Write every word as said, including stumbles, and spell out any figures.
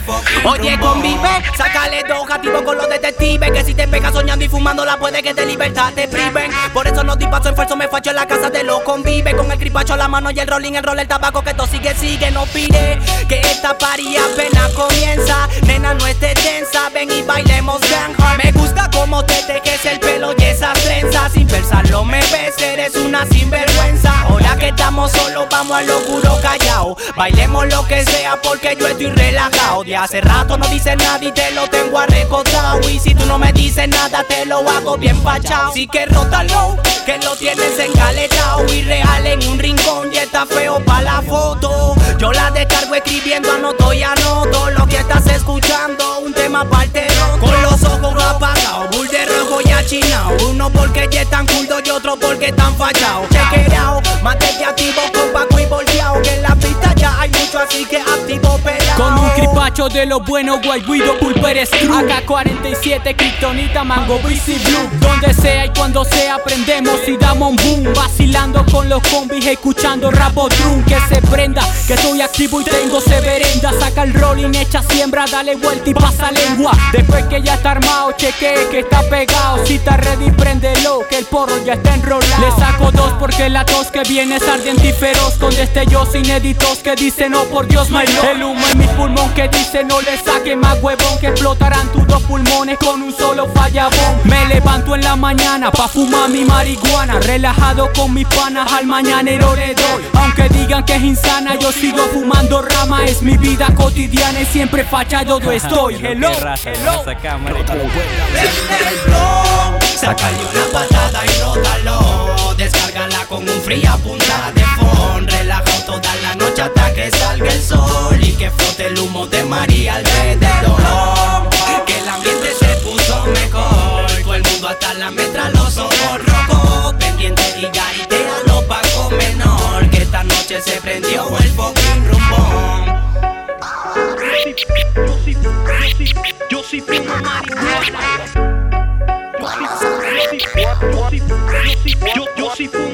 fucking Oye, rumbo. convive, sácale dos gativos con los detectives, que si te pegas soñando y fumándola puede que de libertad te priven. Por eso no di paso en falso, me facho en la casa de los convive. Con el cripacho a la mano y el rolling, el rol, el tabaco, que esto sigue, sigue, no pide. Que esta party apenas comienza, nena no estés tensa, ven y bailemos gang hard. Me gusta cómo te tejes el pelo y esas trenzas, sin pensarlo me ves, eres una sinvergüenza. Ahora que estamos solos vamos a lo puro callao, bailemos lo que sea porque yo estoy relajado. De hace rato no dices nada y te lo tengo arrecotado, y si tú no me dices nada te lo hago bien pachao. Así que rótalo, que lo tienes engaletao y real en un rincón y está feo pa' la foto. Yo la descargo escribiendo, anoto y anoto lo que estás escuchando, un tema partero. Con los ojos apagados, bull de rojo y achinao, uno porque ya están cultos y otro porque están fallados. Check it out, mantente activo con Paco y volteado, que en la pista ya hay mucho, así que activo pelao. Con un cripacho de lo bueno, White Widow, Pulper Screw, A K cuarenta y siete, Kryptonita, Mango, Breezy Blue. Donde sea y cuando sea aprendemos y damos un boom, vacilando con los combis, escuchando rapo drum. Que se prenda, que estoy activo y tengo severenda. Saca el rolling, echa siembra, dale vuelta y pasa lengua. Después que ya está armado, cheque que está pegado. Si está ready, préndelo, que el porro ya está enrolado. Le saco dos porque la tos que viene es ardiente y feroz, con destellos inéditos que dicen oh por Dios my lord. El humo en mi pulmón que dice no le saque más huevón, que explotarán tus dos pulmones con un solo fallabón. Me levanto en la mañana pa' fumar mi marihuana, relajado con mis panas, al mañanero le doy. Aunque digan que es insana, yo sigo fumando rama, es mi vida cotidiana y siempre fachado yo estoy. Hello, hello. Prende el blog, sácale una patada y rótalo, descárgala con un fría punta de phone. Relajado toda la noche hasta que salga el sol y que flote el humo de María alrededor. Que el ambiente se puso mejor, todo el mundo hasta la metra, los ojos rojos, pendiente y garitea lo pago menor, que esta noche se prendió el fucking rumbón. Yo sí, yo sí, yo sí fumo marihuana. Yo sí, yo sí, yo sí, yo sí fumo